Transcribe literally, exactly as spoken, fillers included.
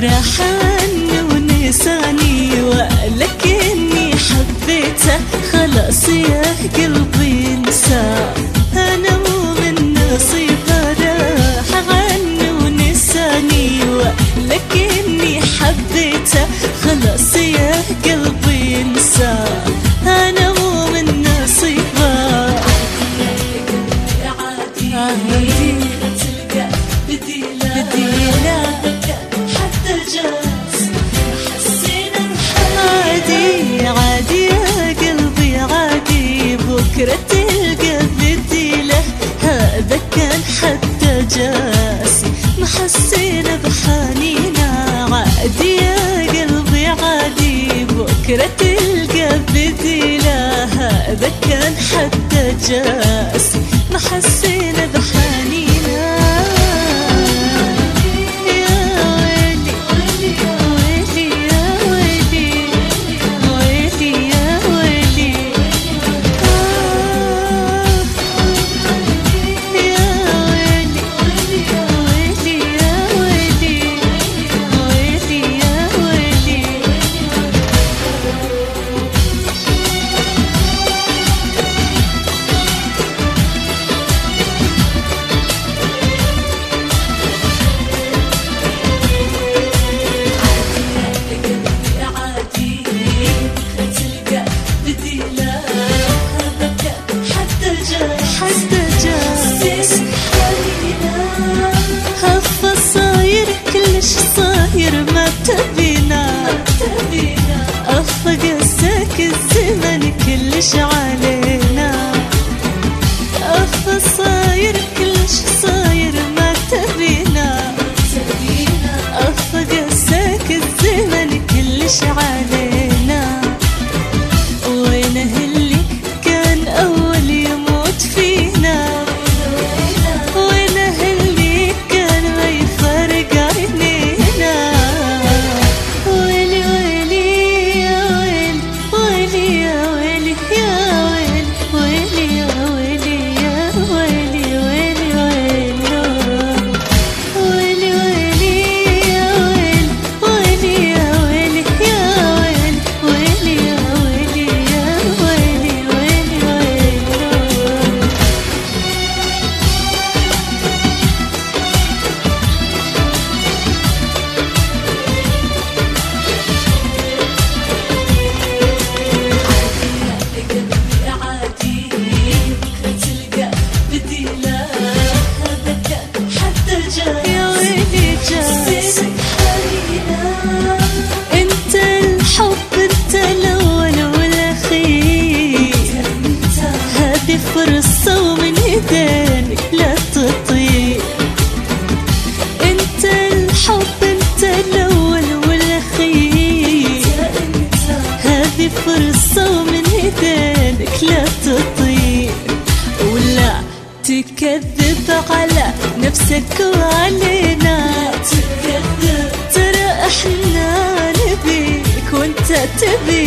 راح عني ونساني ولكني حبيته خلاص يا قلبي انساه. انا مو من نصيبه راح عني ونساني ولكني حبيته خلاص يا قلبي انساه. انا مو من نصيبه عادي عادي تلقى بديله بديله حتى جاز حسينا عادي عادي يا قلبي عادي بكرة تلقى بديله. هذا كان حتى جاسي ما حسينا بحنينا. عادي يا قلبي عادي بكرة تلقى بديله. هذا كان حتى جاسي ما حسينا بحنينا. ما تبينا أفق الساك الزمن كلش علينا. أف صاير كلش صاير ما تبينا أفق الساك الزمن كلش علينا. وينه اللي كان أول يموت فينا وينه اللي كان ما يفرق عينينا. انت الحب انت الاول والاخير. هذه فرصة ومن ايدينك لا تطير. انت الحب انت الاول والاخير. هذه فرصة ومن ايدينك لا تطير. ولا تكذب على نفسك وعلينا. تكذب ترى احنا نبيك وانت تبي